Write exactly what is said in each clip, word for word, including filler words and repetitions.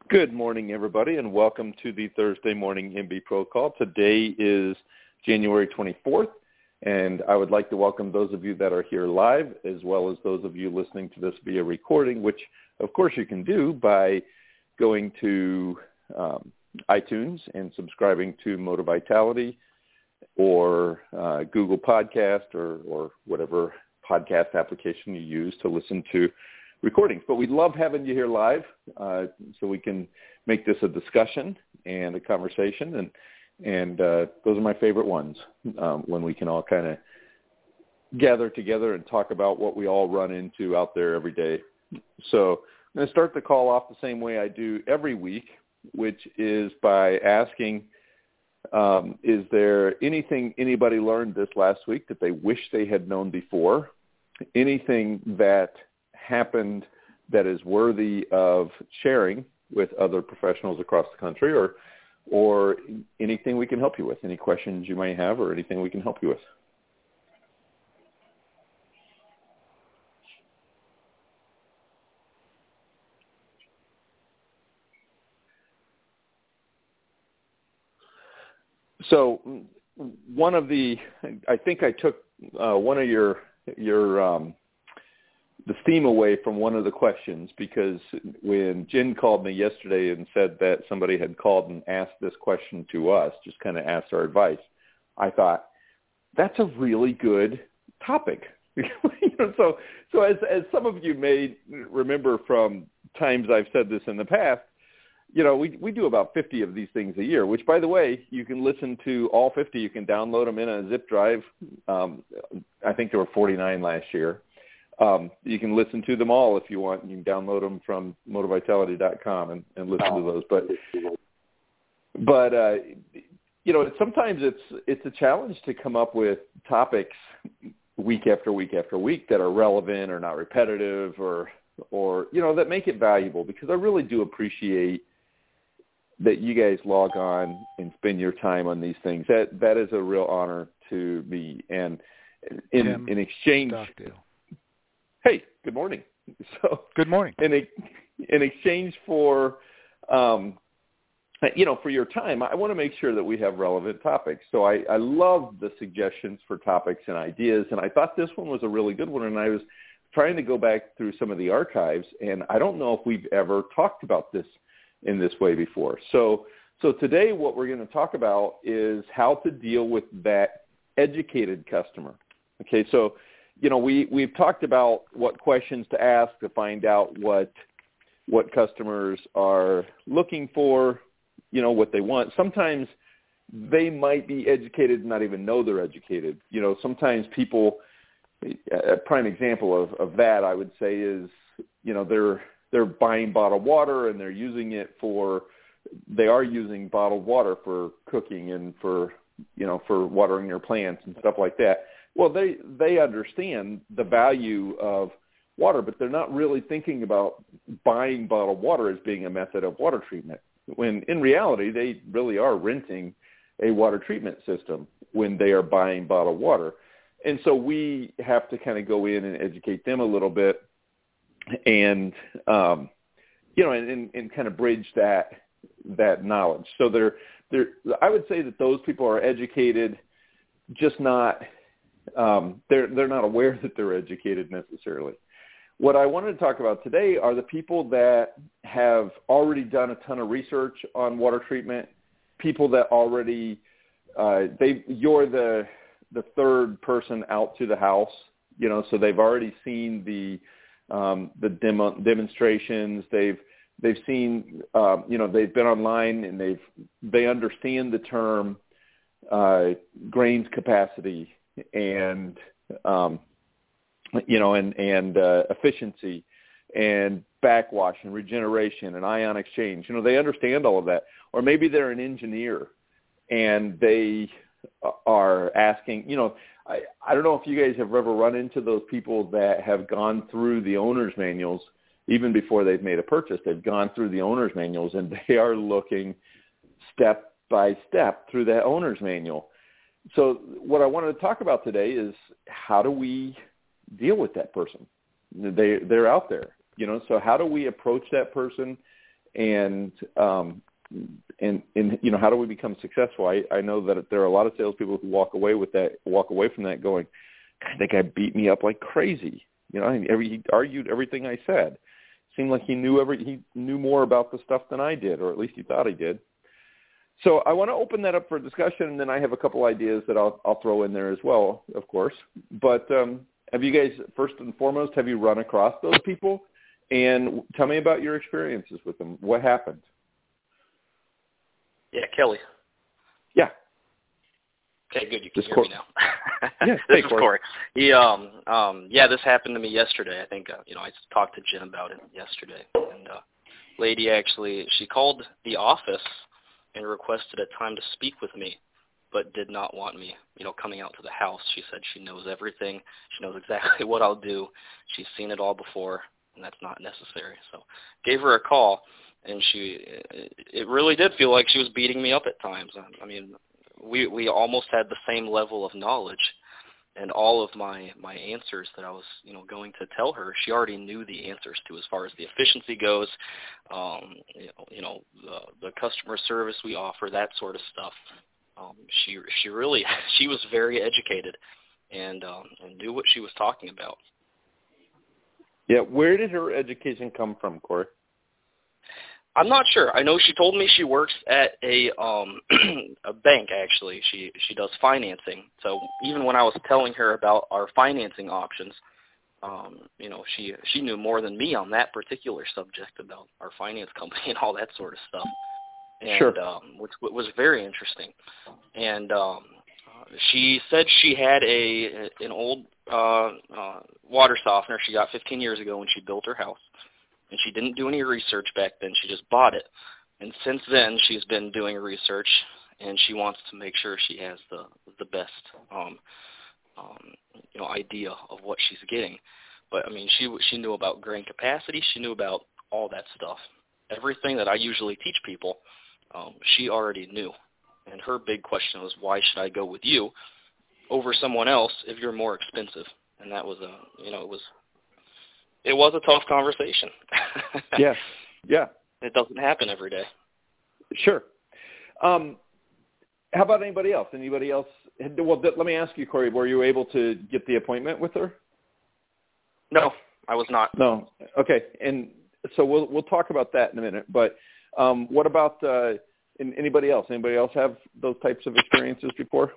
Good morning, everybody, and welcome to the Thursday morning M B Pro call. Today is January twenty-fourth, and I would like to welcome those of you that are here live, as well as those of you listening to this via recording, which, of course, you can do by going to um, iTunes and subscribing to Motor Vitality or uh, Google Podcast or, or whatever podcast application you use to listen to recordings. But we love having you here live uh, so we can make this a discussion and a conversation. And and uh, those are my favorite ones, um, when we can all kind of gather together and talk about what we all run into out there every day. So I'm going to start the call off the same way I do every week, which is by asking, um, is there anything anybody learned this last week that they wish they had known before? Anything that happened that is worthy of sharing with other professionals across the country, or or anything we can help you with, any questions you may have or anything we can help you with. So one of the, I think I took uh, one of your, your, um, the steam away from one of the questions, because when Jen called me yesterday and said that somebody had called and asked this question to us, just kind of asked our advice, I thought, that's a really good topic. you know, so so as, as some of you may remember from times I've said this in the past, you know, we, we do about fifty of these things a year, which, by the way, you can listen to all fifty. You can download them in a zip drive. Um, I think there were forty-nine last year. Um, you can listen to them all if you want. You can download them from motor vitality dot com and, and listen to those. But, but uh, you know, sometimes it's it's a challenge to come up with topics week after week after week that are relevant or not repetitive, or or you know, that make it valuable. Because I really do appreciate that you guys log on and spend your time on these things. That that is a real honor to me. And in Tim, in exchange. Stockdale. Hey, good morning. So, good morning. In, in exchange for, um, you know, for your time, I want to make sure that we have relevant topics. So I, I love the suggestions for topics and ideas, and I thought this one was a really good one. And I was trying to go back through some of the archives, and I don't know if we've ever talked about this in this way before. So, so today what we're going to talk about is how to deal with that educated customer. Okay, so. You know, we, we've talked about what questions to ask to find out what what customers are looking for, you know, what they want. Sometimes they might be educated and not even know they're educated. You know, sometimes people, a prime example of, of that, I would say, is, you know, they're they're buying bottled water and they're using it for, they are using bottled water for cooking and for, you know, for watering their plants and stuff like that. Well, they, they understand the value of water, but they're not really thinking about buying bottled water as being a method of water treatment, when in reality they really are renting a water treatment system when they are buying bottled water. And so we have to kind of go in and educate them a little bit and, um, you know, and, and, and kind of bridge that that knowledge. So they're, they're, I would say that those people are educated, just not – Um, they're they're not aware that they're educated necessarily. What I wanted to talk about today are the people that have already done a ton of research on water treatment, people that already uh, they you're the the third person out to the house, you know, so they've already seen the um, the demo, demonstrations. They've they've seen uh, you know they've been online and they've they understand the term uh, grains capacity. And, um, you know, and, and uh, efficiency and backwash and regeneration and ion exchange. You know, they understand all of that. Or maybe they're an engineer and they are asking, you know, I, I don't know if you guys have ever run into those people that have gone through the owner's manuals even before they've made a purchase. They've gone through the owner's manuals and they are looking step by step through that owner's manual. So what I wanted to talk about today is how do we deal with that person? They, they're out there, you know, so how do we approach that person and um, and and you know, how do we become successful? I, I know that there are a lot of salespeople who walk away with that, walk away from that going, God, that guy beat me up like crazy. You know, every, he argued everything I said. Seemed like he knew every he knew more about the stuff than I did, or at least he thought he did. So I want to open that up for discussion, and then I have a couple ideas that I'll I'll throw in there as well, of course. But um, have you guys, first and foremost, have you run across those people? And tell me about your experiences with them. What happened? Yeah, Kelly. Yeah. Okay, good. You can this hear Cor- me now. Yeah, this hey, is Corey. Corey. He, um, um, yeah, this happened to me yesterday. I think, uh, you know, I talked to Jen about it yesterday, and uh, lady actually, she called the office and requested a time to speak with me, but did not want me, you know, coming out to the house. She said she knows everything. She knows exactly what I'll do. She's seen it all before, and that's not necessary. So gave her a call, and she, it really did feel like she was beating me up at times. I mean, we we almost had the same level of knowledge, and all of my my answers that I was, you know, going to tell her, she already knew the answers to, as far as the efficiency goes, um, you know, you know the, the customer service we offer, that sort of stuff. Um, she she really she was very educated, and um, and knew what she was talking about. Yeah, where did her education come from, Corey? I'm not sure. I know she told me she works at a um a bank, actually. She she does financing. So even when I was telling her about our financing options, um, you know, she she knew more than me on that particular subject about our finance company and all that sort of stuff. And Sure. um which was very interesting. And um she said she had a an old uh, uh water softener she got fifteen years ago when she built her house. And she didn't do any research back then. She just bought it. And since then, she's been doing research, and she wants to make sure she has the the best, um, um, you know, idea of what she's getting. But I mean, she she knew about grain capacity. She knew about all that stuff. Everything that I usually teach people, um, she already knew. And her big question was, why should I go with you over someone else if you're more expensive? And that was a, you know, it was. It was a tough conversation. Yeah, yeah. It doesn't happen every day. Sure. Um, how about anybody else? Anybody else? Well, let me ask you, Corey, were you able to get the appointment with her? No, I was not. No. Okay. And so we'll we'll talk about that in a minute. But um, what about uh, anybody else? Anybody else have those types of experiences before?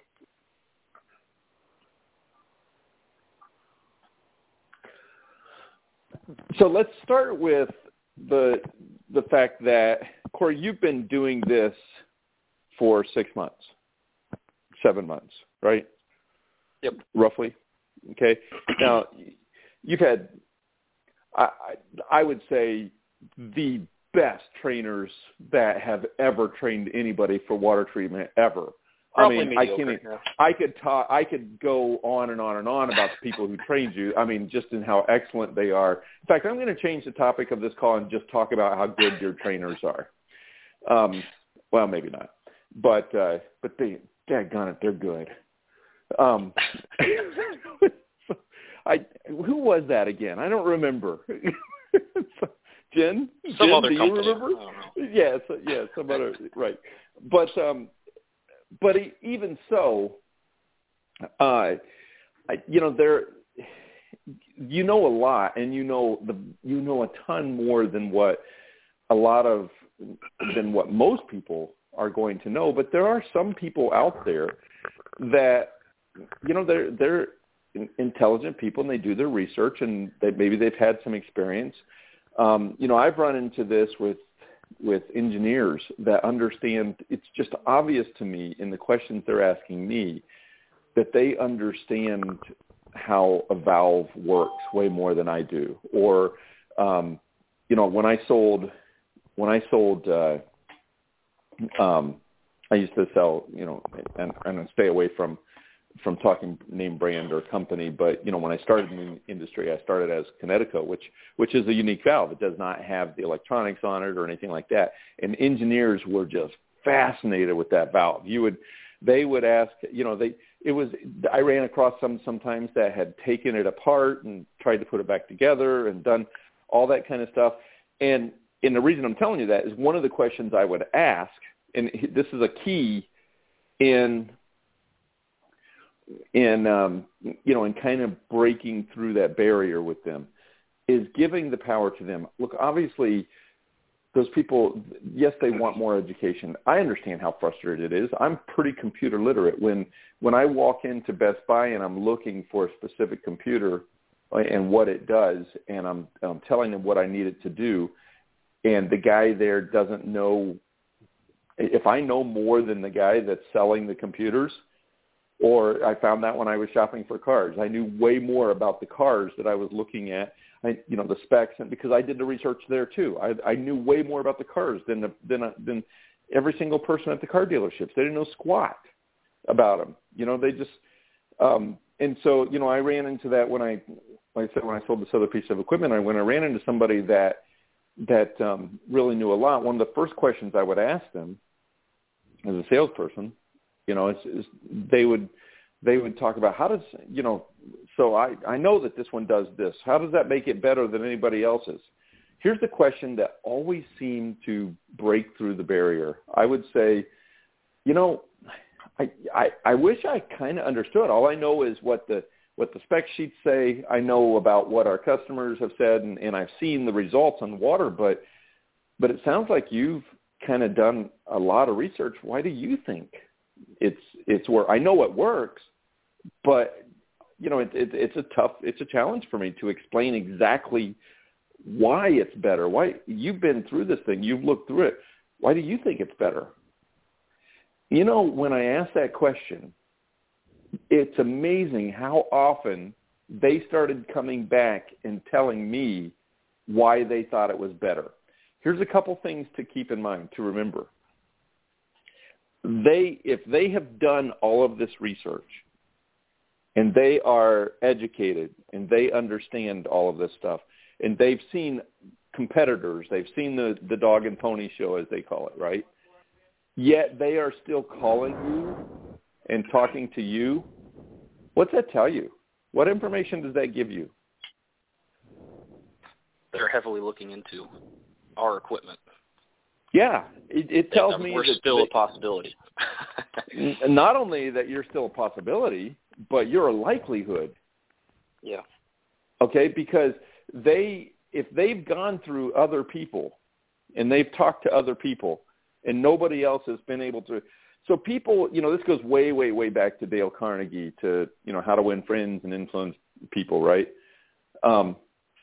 So let's start with the the fact that, Corey, you've been doing this for six months, seven months, right? Yep. Roughly. Okay. Now, you've had, I, I would say, the best trainers that have ever trained anybody for water treatment ever. Probably I mean, mediocre, I can, yeah. I could talk, I could go on and on and on about the people who trained you. I mean, just in how excellent they are. In fact, I'm going to change the topic of this call and just talk about how good your trainers are. Um, well, maybe not, but uh, but they, daggone it, they're good. Um, I who was that again? I don't remember. Jen, some Jen, other do company. you remember? I don't know. Yeah, so, yeah, some other right, but. Um, But even so, uh, I, you know, there, you know a lot, and you know the, you know a ton more than what a lot of, than what most people are going to know. But there are some people out there that, you know, they're they're intelligent people, and they do their research, and they, maybe they've had some experience. Um, you know, I've run into this with. with engineers that understand, it's just obvious to me in the questions they're asking me that they understand how a valve works way more than I do. Or, um, you know, when I sold, when I sold, uh, um, I used to sell, you know, and, and stay away from, from talking name brand or company, but, you know, when I started in the industry, I started as Kinetico, which, which is a unique valve. It does not have the electronics on it or anything like that. And engineers were just fascinated with that valve. You would, they would ask, you know, they, it was, I ran across some sometimes that had taken it apart and tried to put it back together and done all that kind of stuff. And and the reason I'm telling you that is one of the questions I would ask, and this is a key in, in um, you know, in kind of breaking through that barrier with them, is giving the power to them. Look, obviously, those people, yes, they want more education. I understand how frustrated it is. I'm pretty computer literate. When when I walk into Best Buy and I'm looking for a specific computer and what it does, and I'm, I'm telling them what I need it to do, and the guy there doesn't know, if I know more than the guy that's selling the computers, or I found that when I was shopping for cars, I knew way more about the cars that I was looking at, I, you know, the specs, and because I did the research there too. I, I knew way more about the cars than the, than than every single person at the car dealerships. They didn't know squat about them. You know, they just um, and so you know, I ran into that when I, like I said, when I sold this other piece of equipment. I when I ran into somebody that that um, really knew a lot. One of the first questions I would ask them as a salesperson, you know, is, is they would. They would talk about how does, you know, so I, I know that this one does this. How does that make it better than anybody else's? Here's the question that always seemed to break through the barrier. I would say, you know, I, I, I wish I kind of understood. All I know is what the what the spec sheets say. I know about what our customers have said, and, and I've seen the results on water, but but it sounds like you've kind of done a lot of research. Why do you think it's it's work? I know it works, but you know it, it, it's a tough, it's a challenge for me to explain exactly why it's better. Why you've been through this thing, you've looked through it. Why do you think it's better? You know, when I ask that question, it's amazing how often they started coming back and telling me why they thought it was better. Here's a couple things to keep in mind, to remember. They, if they have done all of this research and they are educated and they understand all of this stuff and they've seen competitors, they've seen the, the dog and pony show, as they call it, right? Yet they are still calling you and talking to you. What's that tell you? What information does that give you? They're heavily looking into our equipment. Yeah, it, it tells and me we're that still they, a possibility. Not only that you're still a possibility, but you're a likelihood. Yeah. Okay, because they, if they've gone through other people and they've talked to other people and nobody else has been able to, so people, you know, this goes way, way, way back to Dale Carnegie, to, you know, how to win friends and influence people, right? Um,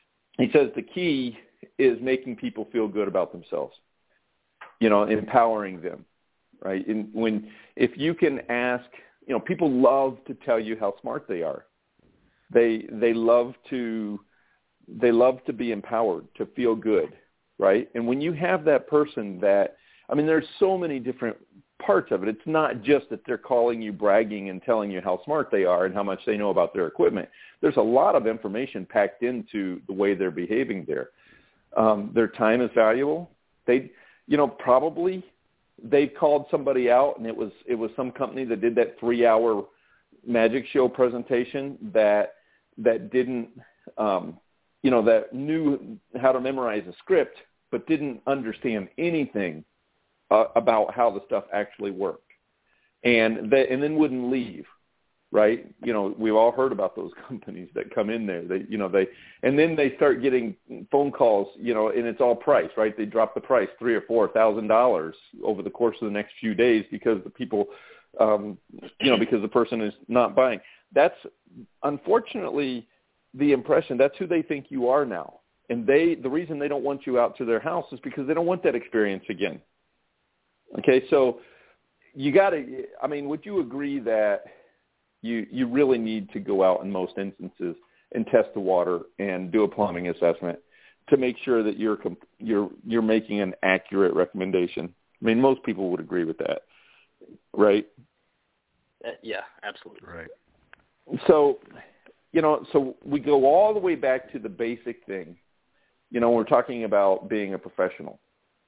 he says the key is making people feel good about themselves. You know, empowering them, right? And when, if you can ask, you know, people love to tell you how smart they are. They, they love to, they love to be empowered, to feel good, right? And when you have that person that, I mean, there's so many different parts of it. It's not just that they're calling you, bragging and telling you how smart they are and how much they know about their equipment. There's a lot of information packed into the way they're behaving there. Um, their time is valuable. They, you know, probably they called somebody out, and it was it was some company that did that three-hour magic show presentation that that didn't, um, you know, that knew how to memorize a script but didn't understand anything uh, about how the stuff actually worked, and that, and then wouldn't leave. Right? You know, we've all heard about those companies that come in there. They, you know, they, and then they start getting phone calls, you know, and it's all price, right? They drop the price three or four thousand dollars over the course of the next few days because the people, um, you know, because the person is not buying. That's unfortunately the impression. That's who they think you are now. And they, the reason they don't want you out to their house is because they don't want that experience again. Okay. So you got to, I mean, would you agree that You you really need to go out in most instances and test the water and do a plumbing assessment to make sure that you're you're you're making an accurate recommendation. I mean, most people would agree with that, right? Uh, yeah, absolutely. Right. So, you know, so we go all the way back to the basic thing. You know, we're talking about being a professional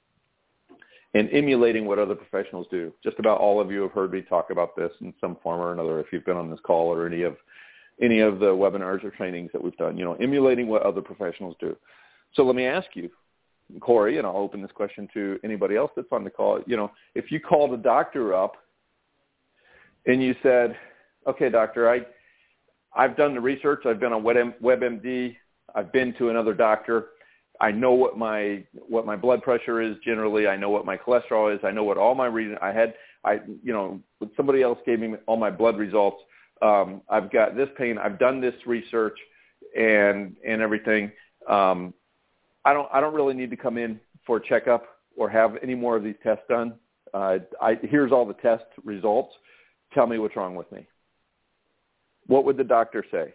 and emulating what other professionals do. Just about all of you have heard me talk about this in some form or another if you've been on this call or any of any of the webinars or trainings that we've done, you know, emulating what other professionals do. So let me ask you, Corey, and I'll open this question to anybody else that's on the call, you know, if you called a doctor up and you said, okay, doctor, I, I've done the research. I've been on WebMD. I've been to another doctor. I know what my what my blood pressure is generally. I know what my cholesterol is. I know what all my reading I had. I you know somebody else gave me all my blood results. Um, I've got this pain. I've done this research and and everything. Um, I don't I don't really need to come in for a checkup or have any more of these tests done. Uh, I, here's all the test results. Tell me what's wrong with me. What would the doctor say?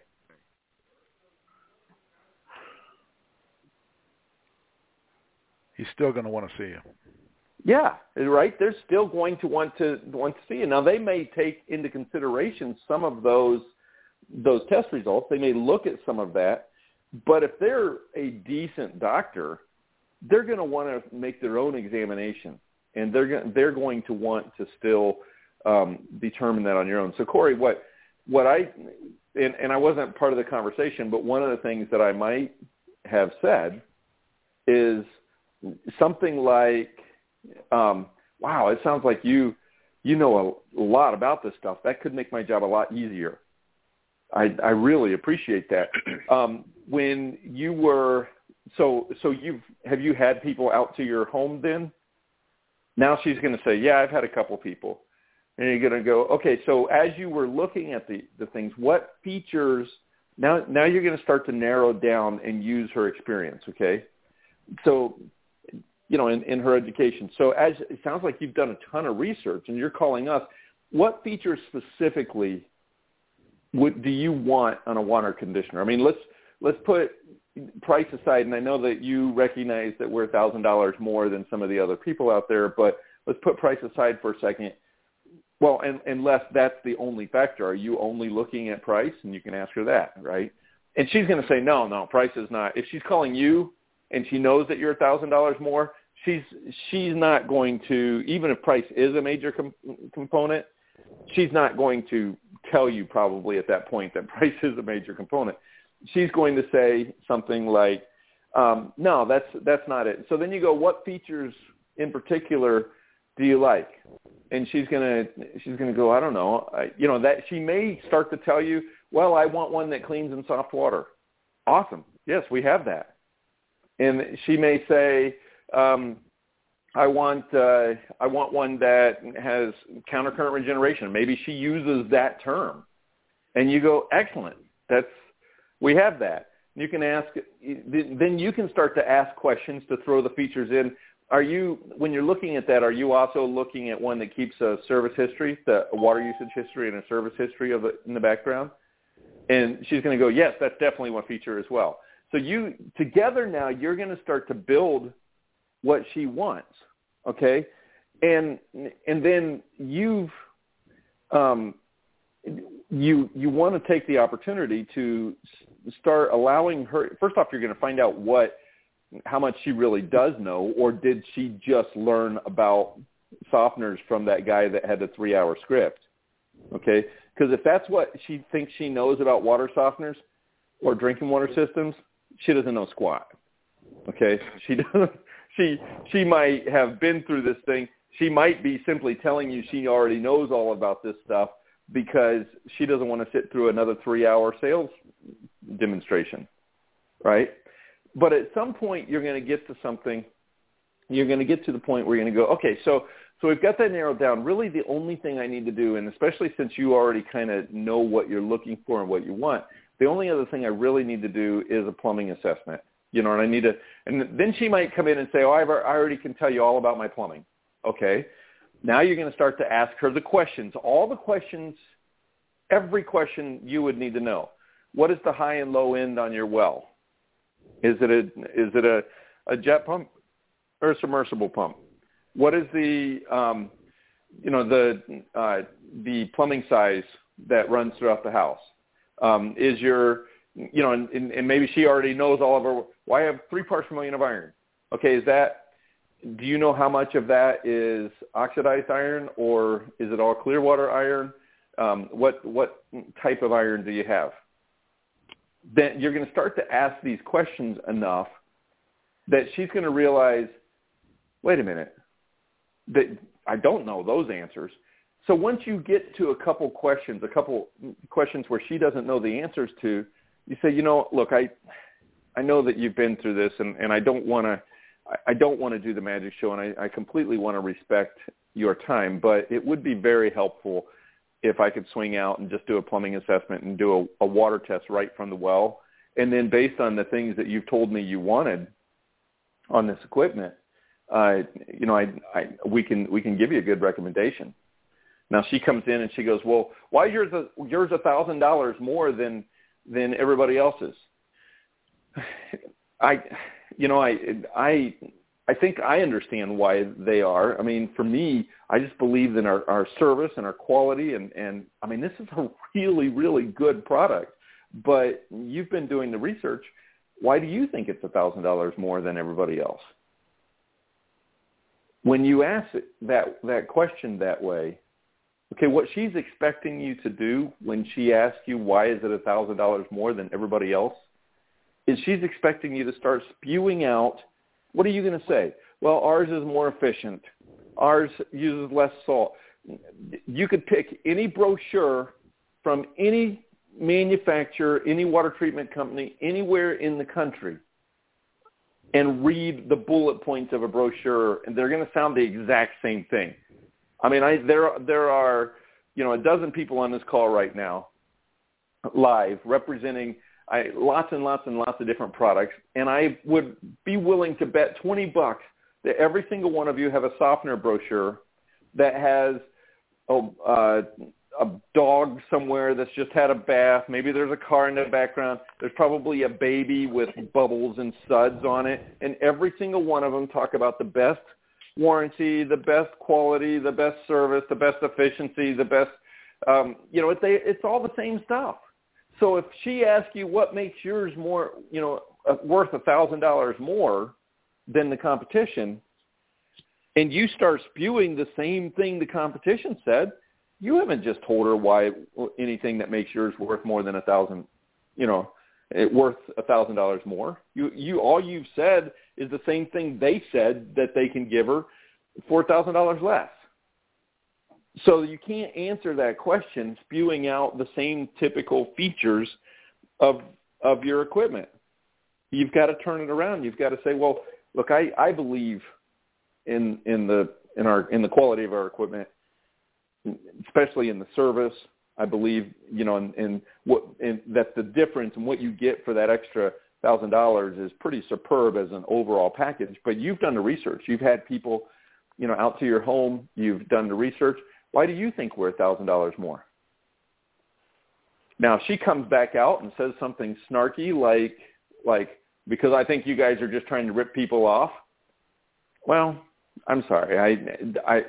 He's still going to want to see you. Yeah, right. They're still going to want to want to see you. Now, they may take into consideration some of those those test results. They may look at some of that, but if they're a decent doctor, they're going to want to make their own examination, and they're going they're going to want to still um, determine that on your own. So, Corey, what what I and, and I wasn't part of the conversation, but one of the things that I might have said is something like, um, wow, it sounds like you you know a lot about this stuff. That could make my job a lot easier. I, I really appreciate that. Um, when you were so so you've have you had people out to your home then? Now she's going to say, yeah, I've had a couple people. And you're going to go, okay, so as you were looking at the, the things, what features, now now you're going to start to narrow down and use her experience, okay? So, you know, in, in her education. So as it sounds like you've done a ton of research and you're calling us, what features specifically would, do you want on a water conditioner? I mean, let's let's put price aside, and I know that you recognize that we're one thousand dollars more than some of the other people out there, but let's put price aside for a second. Well, and, unless that's the only factor. Are you only looking at price? And you can ask her that, right? And she's going to say, no, no, price is not. If she's calling you and she knows that you're one thousand dollars more, she's she's not going to, even if price is a major com- component, she's not going to tell you probably at that point that price is a major component. She's going to say something like, um, no, that's that's not it. So then you go, what features in particular do you like? And she's gonna she's gonna go, I don't know, I, you know, that she may start to tell you, well, I want one that cleans in soft water. Awesome, yes, we have that. And she may say, um, I want uh, I want one that has countercurrent regeneration. Maybe she uses that term, and you go, excellent, that's we have that. You can ask, then you can start to ask questions to throw the features in. Are you, when you're looking at that, are you also looking at one that keeps a service history, the a water usage history and a service history of it in the background? And she's going to go, yes, that's definitely one feature as well. So you, together now, you're going to start to build what she wants, okay? And and then you've, um, you you want to take the opportunity to start allowing her, first off, you're going to find out what, how much she really does know, or did she just learn about softeners from that guy that had the three-hour script, okay? Because if that's what she thinks she knows about water softeners or drinking water systems, she doesn't know squat, okay? She doesn't. She she might have been through this thing. She might be simply telling you she already knows all about this stuff because she doesn't want to sit through another three-hour sales demonstration, right? But at some point, you're going to get to something, you're going to get to the point where you're going to go, okay, so so we've got that narrowed down. Really the only thing I need to do, and especially since you already kind of know what you're looking for and what you want, the only other thing I really need to do is a plumbing assessment. You know, and I need to, and then she might come in and say, oh, I've, I already can tell you all about my plumbing. Okay. Now you're going to start to ask her the questions, all the questions, every question you would need to know. What is the high and low end on your well? Is it a is it a, a jet pump or a submersible pump? What is the um, you know the uh, the plumbing size that runs throughout the house? Um, is your you know and, and maybe she already knows all of her. Well, I have three parts per million of iron. Okay, is that? Do you know how much of that is oxidized iron or is it all clear water iron? Um, what what type of iron do you have? Then you're going to start to ask these questions enough that she's going to realize, wait a minute, that I don't know those answers. So once you get to a couple questions, a couple questions where she doesn't know the answers to, you say, you know, look, I I know that you've been through this, and, and I don't want to I don't want to do the magic show, and I, I completely want to respect your time, but it would be very helpful if I could swing out and just do a plumbing assessment and do a, a water test right from the well. And then based on the things that you've told me you wanted on this equipment, uh, you know, I, I, we can we can give you a good recommendation. Now she comes in and she goes, well, why is yours a, yours a thousand dollars more than than everybody else's? I, you know, I I I think I understand why they are. I mean, for me, I just believe in our, our service and our quality, and and I mean, this is a really really good product. But you've been doing the research. Why do you think it's a thousand dollars more than everybody else? When you ask it that that question that way, okay, what she's expecting you to do when she asks you why is it a thousand dollars more than everybody else, is she's expecting you to start spewing out. What are you going to say? Well, ours is more efficient. Ours uses less salt. You could pick any brochure from any manufacturer, any water treatment company, anywhere in the country, and read the bullet points of a brochure, and they're going to sound the exact same thing. I mean, I, there there are, you know, a dozen people on this call right now, live, representing I, lots and lots and lots of different products, and I would be willing to bet twenty bucks that every single one of you have a softener brochure that has a, uh, a dog somewhere that's just had a bath. Maybe there's a car in the background. There's probably a baby with bubbles and suds on it, and every single one of them talk about the best warranty, the best quality, the best service, the best efficiency, the best, um, you know, it, they, it's all the same stuff. So if she asks you what makes yours more, you know, worth a thousand dollars more than the competition, and you start spewing the same thing the competition said, you haven't just told her why anything that makes yours worth more than a thousand, you know, it worth a thousand dollars more. You, you, all you've said is the same thing they said that they can give her four thousand dollars less. So you can't answer that question spewing out the same typical features of of your equipment. You've got to turn it around. You've got to say, well, look, I, I believe in in the in our in the quality of our equipment, especially in the service. I believe, you know, in, in what in, that the difference in what you get for that extra thousand dollars is pretty superb as an overall package. But you've done the research. You've had people, you know, out to your home. You've done the research. Why do you think we're a thousand dollars more? Now, if she comes back out and says something snarky like, like, because I think you guys are just trying to rip people off. Well, I'm sorry. I, I,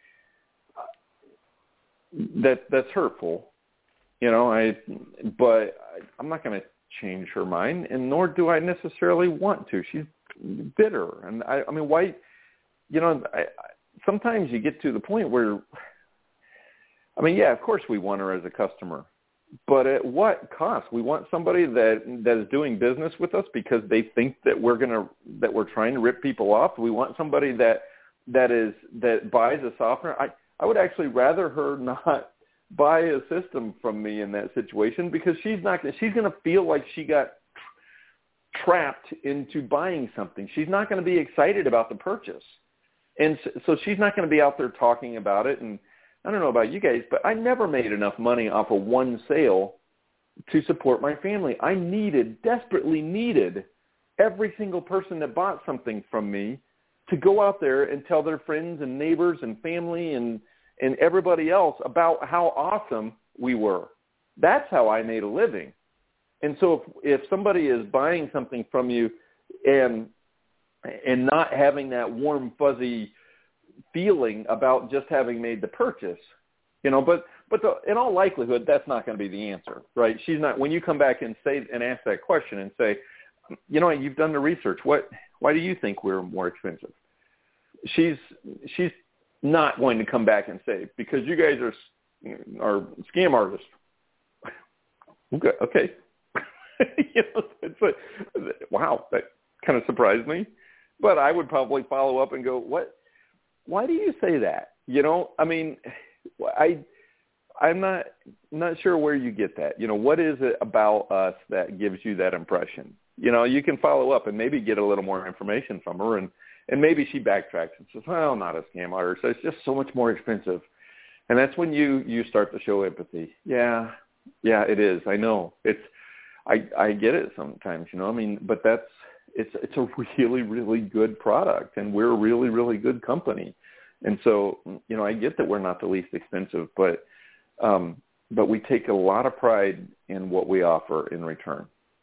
that that's hurtful, you know. I, but I'm not going to change her mind, and nor do I necessarily want to. She's bitter, and I, I mean, why? You know, I, sometimes you get to the point where. I mean, yeah, of course we want her as a customer, but at what cost? We want somebody that that is doing business with us because they think that we're gonna that we're trying to rip people off. We want somebody that that is that buys a softener. I I would actually rather her not buy a system from me in that situation because she's not she's gonna feel like she got trapped into buying something. She's not going to be excited about the purchase, and so she's not going to be out there talking about it. And I don't know about you guys, but I never made enough money off of one sale to support my family. I needed, desperately needed, every single person that bought something from me to go out there and tell their friends and neighbors and family and, and everybody else about how awesome we were. That's how I made a living. And so if, if somebody is buying something from you and and not having that warm, fuzzy feeling about just having made the purchase, you know, but but the, in all likelihood, that's not going to be the answer, right? She's not. When you come back and say and ask that question and say, you know, you've done the research. What? Why do you think we're more expensive? She's she's not going to come back and say because you guys are are scam artists. Okay, okay. You know, it's like, wow, that kind of surprised me. but I would probably follow up and go, what, why do you say that? You know, I mean, I, I'm not, not sure where you get that. You know, what is it about us that gives you that impression? You know, you can follow up and maybe get a little more information from her, and, and maybe she backtracks and says, well, not a scam artist. So it's just so much more expensive. And that's when you, you start to show empathy. Yeah, yeah, it is. I know. It's, I, I get it sometimes, you know, I mean, but that's, it's, it's a really, really good product, and we're a really, really good company. And so, you know, I get that we're not the least expensive, but, um, but we take a lot of pride in what we offer in return,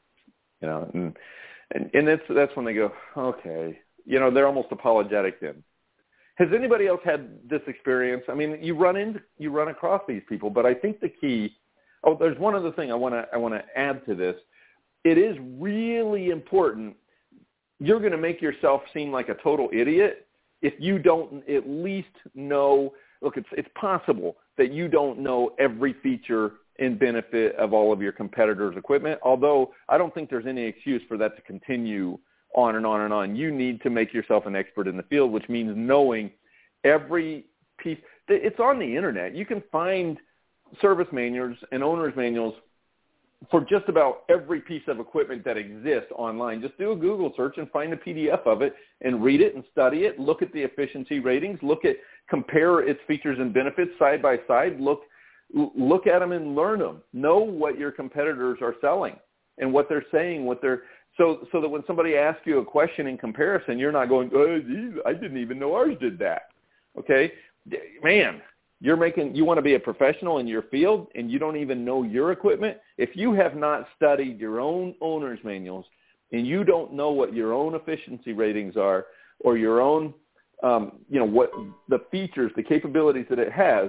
you know, and, and, and that's, that's when they go, okay, you know, they're almost apologetic then. Has anybody else had this experience? I mean, you run into, you run across these people, but I think the key, oh, there's one other thing I want to, I want to add to this. It is really important. You're going to make yourself seem like a total idiot if you don't at least know, look, it's, it's possible that you don't know every feature and benefit of all of your competitors' equipment, although I don't think there's any excuse for that to continue on and on and on. You need to make yourself an expert in the field, which means knowing every piece. It's on the internet. You can find service manuals and owner's manuals for just about every piece of equipment that exists online. Just do a Google search and find a P D F of it and read it and study it. Look at the efficiency ratings. Look at, compare its features and benefits side by side. Look, look at them and learn them. Know what your competitors are selling and what they're saying, what they're, so, so that when somebody asks you a question in comparison, you're not going, oh, geez, I didn't even know ours did that. Okay, man. You're making, you want to be a professional in your field and you don't even know your equipment. If you have not studied your own owner's manuals and you don't know what your own efficiency ratings are or your own, um, you know, what the features, the capabilities that it has,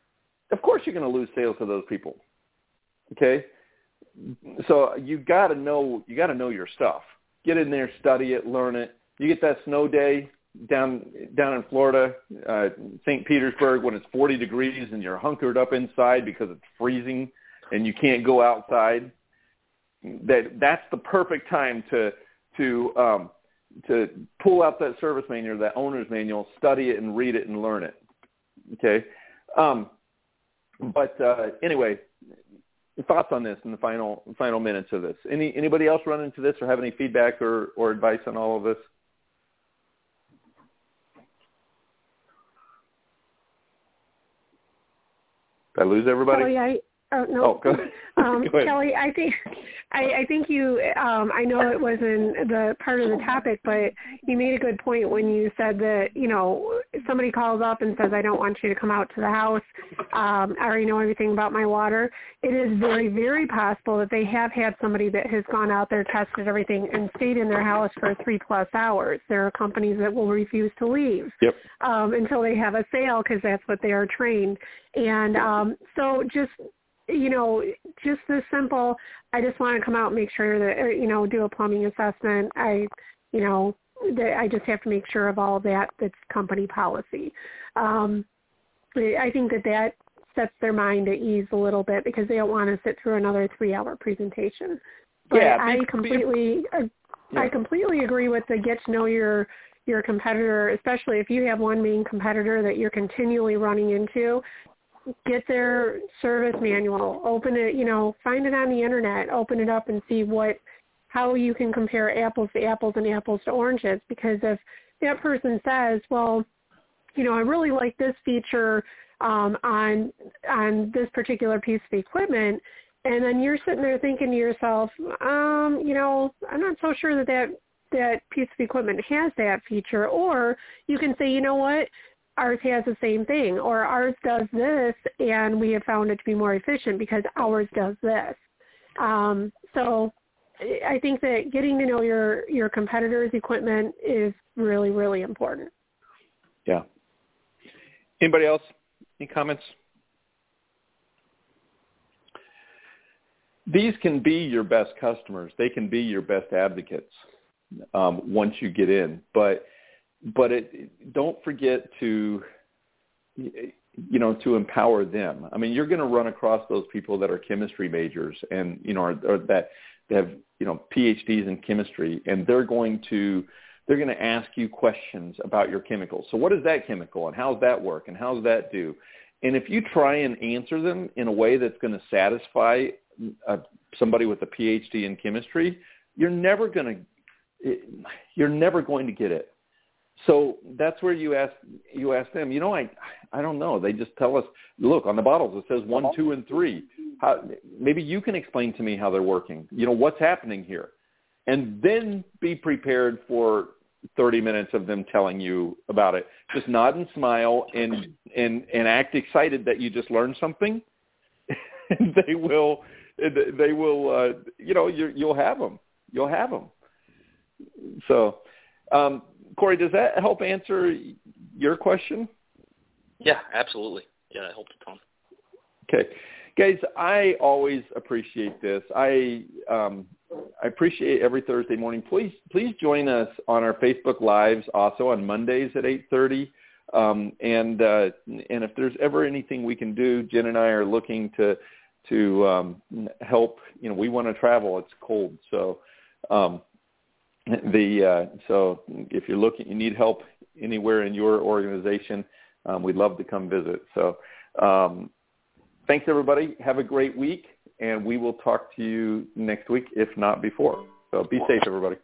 of course you're going to lose sales to those people. Okay. So you got to know, you got to know your stuff. Get in there, study it, learn it. You get that snow day down down in Florida, uh, Saint Petersburg, when it's forty degrees and you're hunkered up inside because it's freezing and you can't go outside. That that's the perfect time to to um, to pull out that service manual, that owner's manual, study it and read it and learn it. Okay, um, but uh, anyway, thoughts on this in the final final minutes of this. Any anybody else run into this or have any feedback or, or advice on all of this? Did I lose everybody? Kelly, I, oh, no. Oh, go ahead. Um, go ahead. Kelly, I think I, I think you, um, I know it wasn't the part of the topic, but you made a good point when you said that, you know, if somebody calls up and says, I don't want you to come out to the house, um, I already know everything about my water. It is very, very possible that they have had somebody that has gone out there, tested everything, and stayed in their house for three plus hours. There are companies that will refuse to leave yep. um, until they have a sale because that's what they are trained. And um, so just, you know, just this simple, I just want to come out and make sure that, you know, do a plumbing assessment. I, you know, that I just have to make sure of all that that's company policy. Um, I think that that sets their mind at ease a little bit because they don't want to sit through another three-hour presentation. But yeah, I completely, uh, yeah. I completely agree with the get to know your your competitor, especially if you have one main competitor that you're continually running into. Get their service manual, open it, you know, find it on the internet, open it up and see what, how you can compare apples to apples and apples to oranges. Because if that person says, well, you know, I really like this feature um, on on this particular piece of equipment, and then you're sitting there thinking to yourself, um, you know, I'm not so sure that that, that piece of equipment has that feature. Or you can say, you know what, ours has the same thing, or ours does this, and we have found it to be more efficient because ours does this. Um, so I think that getting to know your, your competitor's equipment is really, really important. Yeah. Anybody else? Any comments? These can be your best customers. They can be your best advocates um, once you get in. But But it, don't forget to, you know, to empower them. I mean, you're going to run across those people that are chemistry majors and, you know, or, or that have, you know, P H Ds in chemistry, and they're going to they're going to ask you questions about your chemicals. So what is that chemical, and how's that work, and how's that do? And if you try and answer them in a way that's going to satisfy uh, somebody with a P H D in chemistry, you're never going to you're never going to get it. So that's where you ask you ask them. You know, I I don't know. They just tell us, look, on the bottles it says one, two, and three. How, maybe you can explain to me how they're working. You know, what's happening here, and then be prepared for thirty minutes of them telling you about it. Just nod and smile and and and act excited that you just learned something. And they will they will uh, you know you you'll have them. You'll have them. So, um, Corey, does that help answer your question? Yeah, absolutely. Yeah, it helped a ton. Okay. Guys, I always appreciate this. I um, I appreciate every Thursday morning. Please please join us on our Facebook Lives also on Mondays at eight thirty. Um, and uh, and if there's ever anything we can do, Jen and I are looking to to um, help. You know, we want to travel. It's cold, so um, the uh, so if you're looking, you need help anywhere in your organization, um, we'd love to come visit. So. Um, Thanks, everybody. Have a great week, and we will talk to you next week, if not before. So be safe, everybody.